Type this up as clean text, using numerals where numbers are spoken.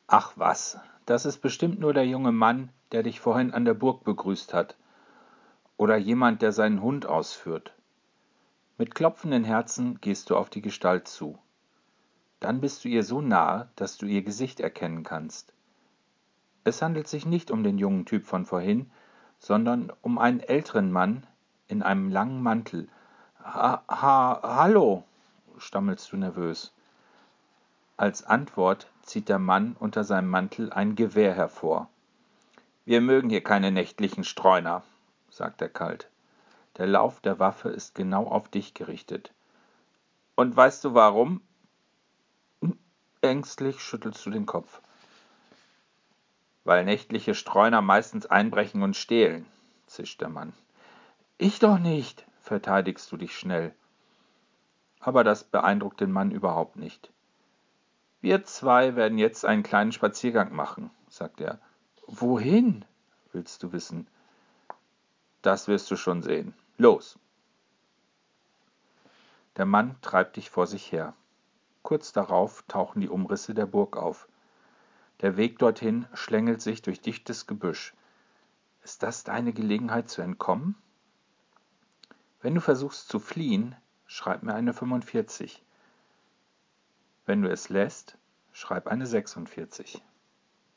Ach was, das ist bestimmt nur der junge Mann, der dich vorhin an der Burg begrüßt hat. Oder jemand, der seinen Hund ausführt. Mit klopfenden Herzen gehst du auf die Gestalt zu. Dann bist du ihr so nahe, dass du ihr Gesicht erkennen kannst. Es handelt sich nicht um den jungen Typ von vorhin, sondern um einen älteren Mann in einem langen Mantel. Hallo, stammelst du nervös. Als Antwort zieht der Mann unter seinem Mantel ein Gewehr hervor. Wir mögen hier keine nächtlichen Streuner, sagt er kalt. Der Lauf der Waffe ist genau auf dich gerichtet. Und weißt du warum? Ängstlich schüttelst du den Kopf. Weil nächtliche Streuner meistens einbrechen und stehlen, zischt der Mann. Ich doch nicht, verteidigst du dich schnell. Aber das beeindruckt den Mann überhaupt nicht. Wir zwei werden jetzt einen kleinen Spaziergang machen, sagt er. Wohin? Willst du wissen. Das wirst du schon sehen. Los! Der Mann treibt dich vor sich her. Kurz darauf tauchen die Umrisse der Burg auf. Der Weg dorthin schlängelt sich durch dichtes Gebüsch. Ist das deine Gelegenheit zu entkommen? Wenn du versuchst zu fliehen, schreib mir eine 45. Wenn du es lässt, schreib eine 46.